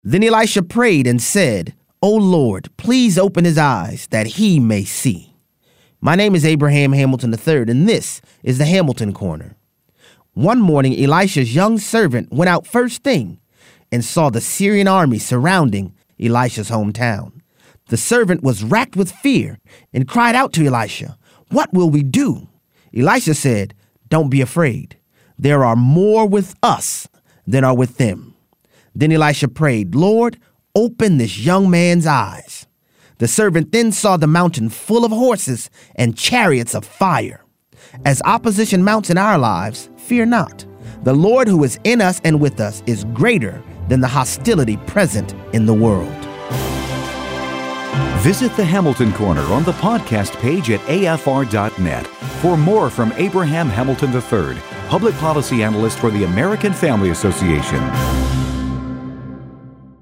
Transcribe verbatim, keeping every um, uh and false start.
Then Elisha prayed and said, "O Lord, please open his eyes that he may see." My name is Abraham Hamilton the third, and this is the Hamilton Corner. One morning, Elisha's young servant went out first thing and saw the Syrian army surrounding Elisha's hometown. The servant was racked with fear and cried out to Elisha, "What will we do?" Elisha said, "Don't be afraid. There are more with us than are with them." Then Elisha prayed, "Lord, open this young man's eyes." The servant then saw the mountain full of horses and chariots of fire. As opposition mounts in our lives, fear not. The Lord who is in us and with us is greater than the hostility present in the world. Visit the Hamilton Corner on the podcast page at A F R dot net for more from Abraham Hamilton the third, Public Policy Analyst for the American Family Association.